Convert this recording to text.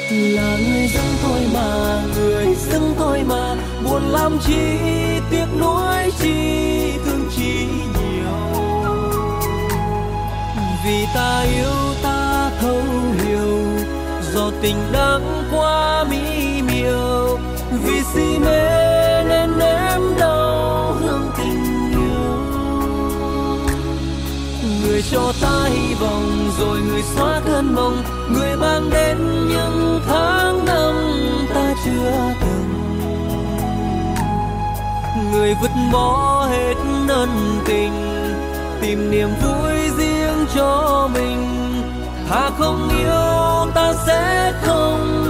Là người dưng thôi mà, người dưng thôi mà, buồn làm chi, tiếc nuối chi, thương chi nhiều. Vì ta yêu ta thấu hiểu, do tình đắng quá mỹ miều. Vì si mê nên nếm đau hương tình yêu. Người cho ta hy vọng rồi người xóa cơn mộng, người mang đến những tháng năm ta chưa từng. Người vứt bỏ hết ân tình, tìm niềm vui riêng cho mình. Thà không yêu ta sẽ không